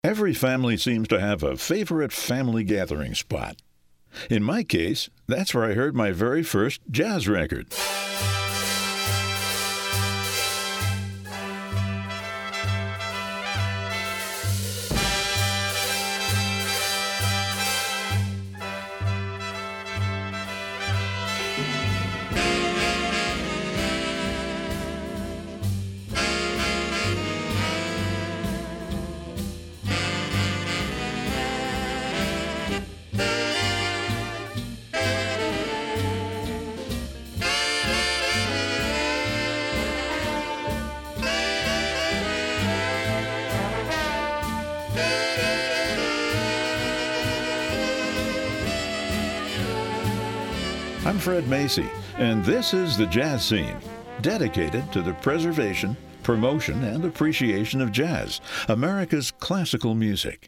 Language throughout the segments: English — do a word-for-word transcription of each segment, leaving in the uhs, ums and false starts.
Every family seems to have a favorite family gathering spot. In my case, that's where I heard my very first jazz record. I'm Fred Macy, and this is the Jazz Scene, dedicated to the preservation, promotion, and appreciation of jazz, America's classical music.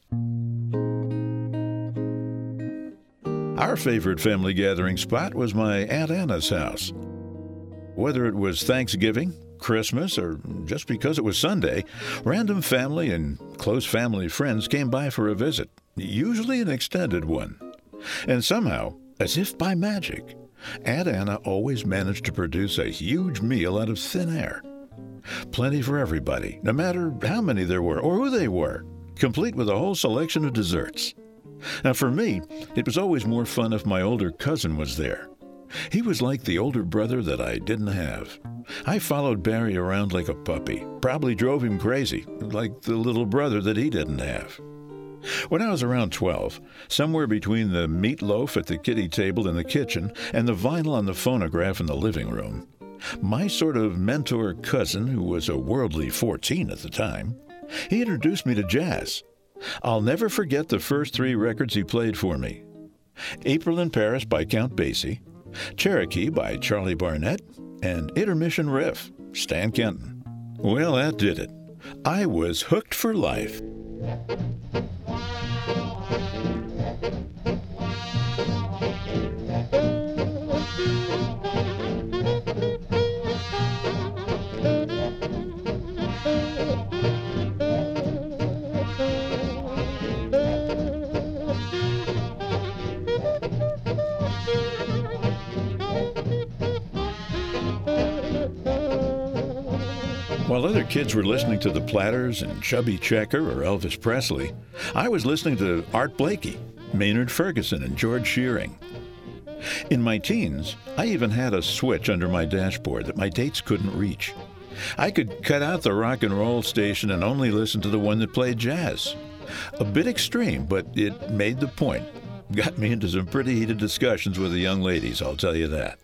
Our favorite family gathering spot was my Aunt Anna's house. Whether it was Thanksgiving, Christmas, or just because it was Sunday, random family and close family friends came by for a visit, usually an extended one. And somehow, as if by magic, Aunt Anna always managed to produce a huge meal out of thin air. Plenty for everybody, no matter how many there were or who they were, complete with a whole selection of desserts. Now for me, it was always more fun if my older cousin was there. He was like the older brother that I didn't have. I followed Barry around like a puppy, probably drove him crazy, like the little brother that he didn't have. When I was around twelve, somewhere between the meatloaf at the kiddie table in the kitchen and the vinyl on the phonograph in the living room, my sort of mentor cousin, who was a worldly fourteen at the time, he introduced me to jazz. I'll never forget the first three records he played for me. April in Paris by Count Basie, Cherokee by Charlie Barnett, and Intermission Riff, Stan Kenton. Well, that did it. I was hooked for life. While other kids were listening to the Platters and Chubby Checker or Elvis Presley, I was listening to Art Blakey, Maynard Ferguson, and George Shearing. In my teens, I even had a switch under my dashboard that my dates couldn't reach. I could cut out the rock and roll station and only listen to the one that played jazz. A bit extreme, but it made the point. Got me into some pretty heated discussions with the young ladies, I'll tell you that.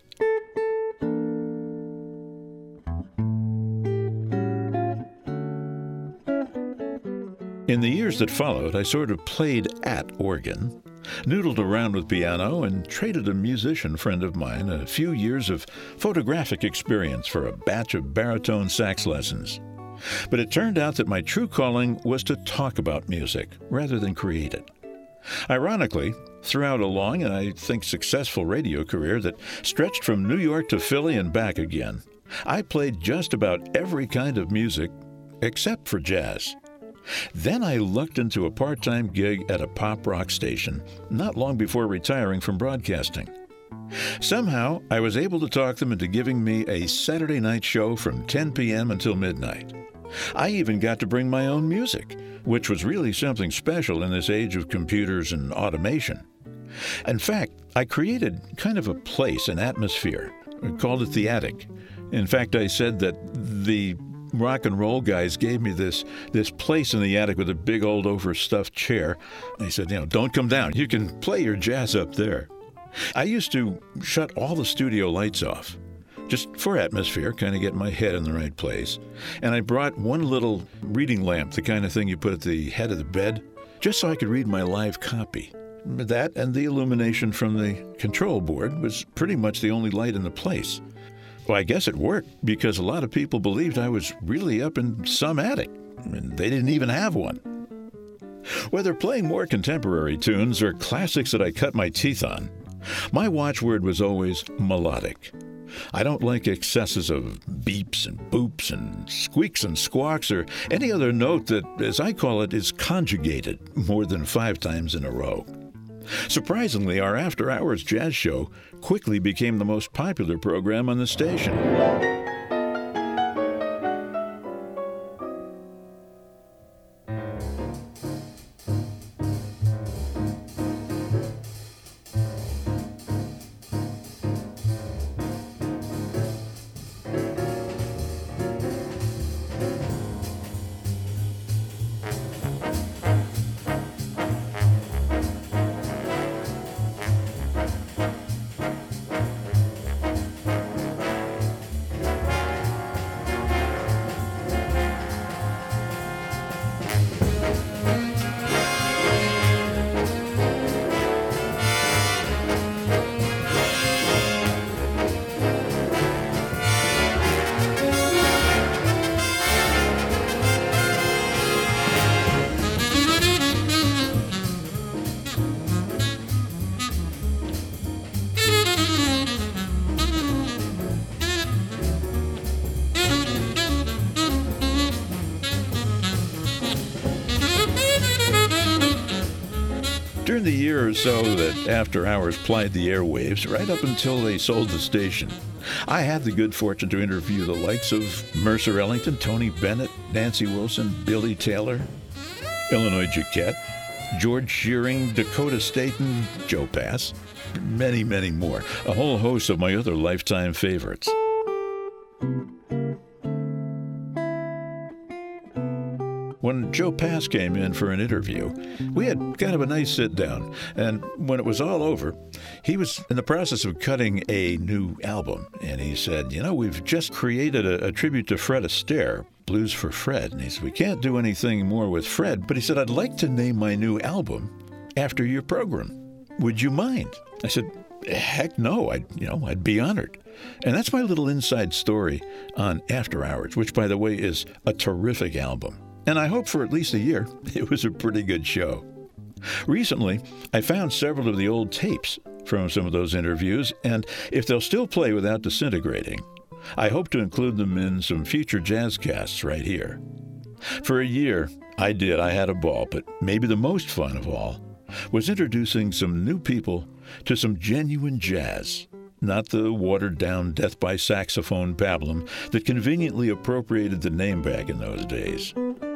In the years that followed, I sort of played at organ, noodled around with piano, and traded a musician friend of mine a few years of photographic experience for a batch of baritone sax lessons. But it turned out that my true calling was to talk about music rather than create it. Ironically, throughout a long and I think successful radio career that stretched from New York to Philly and back again, I played just about every kind of music except for jazz. Then I lucked into a part-time gig at a pop rock station not long before retiring from broadcasting. Somehow, I was able to talk them into giving me a Saturday night show from ten p.m. until midnight. I even got to bring my own music, which was really something special in this age of computers and automation. In fact, I created kind of a place, an atmosphere. I called it the attic. In fact, I said that the rock and roll guys gave me this this place in the attic with a big old overstuffed chair. They said, you know, don't come down. You can play your jazz up there. I used to shut all the studio lights off, just for atmosphere, kind of get my head in the right place. And I brought one little reading lamp, the kind of thing you put at the head of the bed, just so I could read my live copy. That and the illumination from the control board was pretty much the only light in the place. Well, I guess it worked because a lot of people believed I was really up in some attic, and they didn't even have one. Whether playing more contemporary tunes or classics that I cut my teeth on, my watchword was always melodic. I don't like excesses of beeps and boops and squeaks and squawks or any other note that, as I call it, is conjugated more than five times in a row. Surprisingly, our after-hours jazz show quickly became the most popular program on the station. During the year or so that After Hours plied the airwaves, right up until they sold the station, I had the good fortune to interview the likes of Mercer Ellington, Tony Bennett, Nancy Wilson, Billy Taylor, Illinois Jacquet, George Shearing, Dakota Staten, Joe Pass, many, many more. A whole host of my other lifetime favorites. When Joe Pass came in for an interview, we had kind of a nice sit-down, and when it was all over, he was in the process of cutting a new album, and he said, you know, we've just created a, a tribute to Fred Astaire, Blues for Fred, and he said, we can't do anything more with Fred, but he said, I'd like to name my new album after your program. Would you mind? I said, heck no, I'd, you know, I'd be honored. And that's my little inside story on After Hours, which, by the way, is a terrific album. And I hope for at least a year it was a pretty good show. Recently, I found several of the old tapes from some of those interviews, and if they'll still play without disintegrating, I hope to include them in some future Jazzcasts right here. For a year, I did. I had a ball, but maybe the most fun of all was introducing some new people to some genuine jazz. Not the watered-down death by saxophone pablum that conveniently appropriated the name back in those days.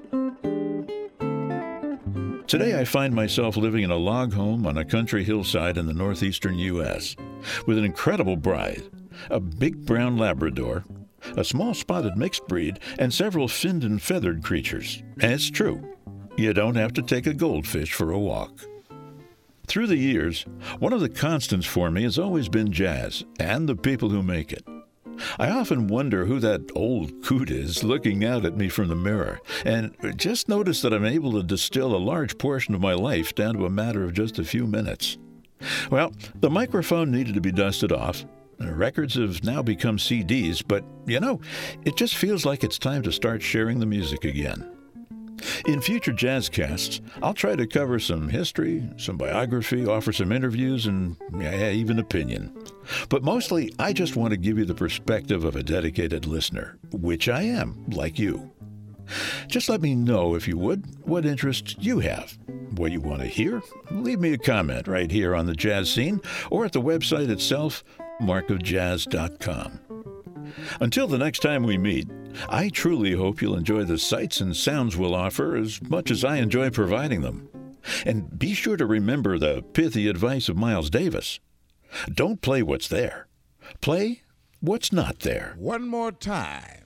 Today I find myself living in a log home on a country hillside in the northeastern U S with an incredible bride, a big brown Labrador, a small spotted mixed breed, and several finned and feathered creatures. And it's true, you don't have to take a goldfish for a walk. Through the years, one of the constants for me has always been jazz and the people who make it. I often wonder who that old coot is looking out at me from the mirror, and just notice that I'm able to distill a large portion of my life down to a matter of just a few minutes. Well, the microphone needed to be dusted off. Records have now become C Ds, but, you know, it just feels like it's time to start sharing the music again. In future Jazzcasts, I'll try to cover some history, some biography, offer some interviews, and yeah, even opinion. But mostly, I just want to give you the perspective of a dedicated listener, which I am, like you. Just let me know, if you would, what interests you have. What you want to hear? Leave me a comment right here on the Jazz Scene or at the website itself, mark of jazz dot com. Until the next time we meet, I truly hope you'll enjoy the sights and sounds we'll offer as much as I enjoy providing them. And be sure to remember the pithy advice of Miles Davis. Don't play what's there. Play what's not there. One more time.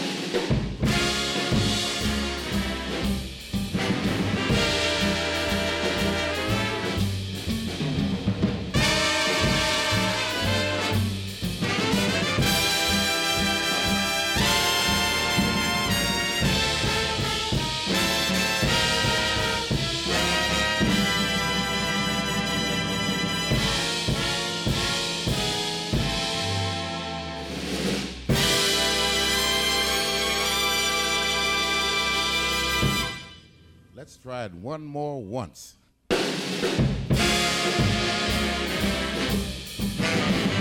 Let's try it one more once.